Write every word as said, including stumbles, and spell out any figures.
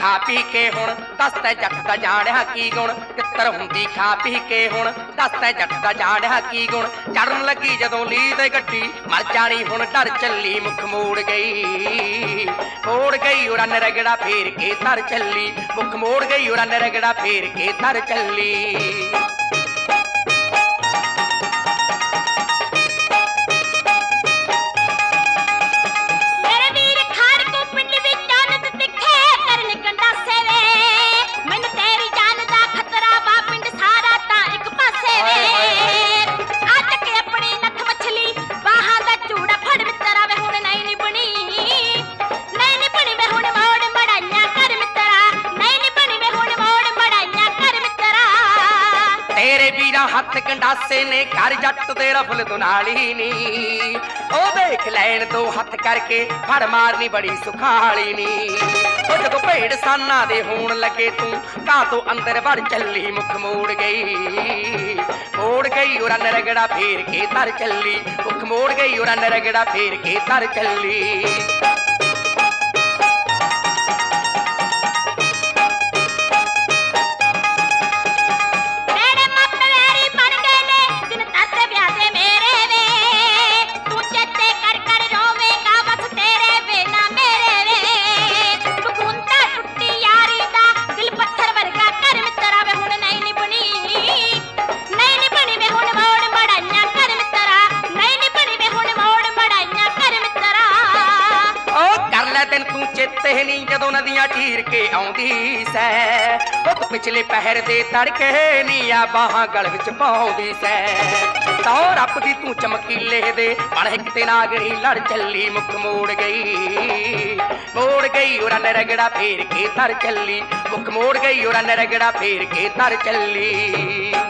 खा पी के हुण दस तै जट दा जाणिया की गुण तित्तर हुंदी खा पी के हुण दस तै जट दा जाणिया की गुण चढ़न लगी जदों ली ते गड्डी मर जानी हुण डर चली मुख मोड़ गई मोड़ गई रन रगड़ा फेर के तर चली मुख मोड़ गई रन रगड़ा फेर के तर चली। हथ गंडासे ने घर जट दे रफल दुनाली नी ओ देख लैन दो हथ करके फड़ मारनी बड़ी सुखाली नी ओ जदों भेड़ साना दे होण लगे तू कां तो अंदर वड़ चली मुख मोड़ गई मोड़ गई रन रगड़ा फेर के तर चली मुख मोड़ गई रन रगड़ा फेर के तर चली। दिन तू चेते नहीं जदों नदियां चीर के आउंदी सै ओ पिछले पहर दे तड़के नीया बाहां गल विच पाउंदी सै तो रब दी तू चमकीले दे बण किते नागणी लड़ चली मुख मोड़ गई मोड़ गई रन रगड़ा फेर के तर चली मुख मोड़ गई रन रगड़ा फेर के तर चली।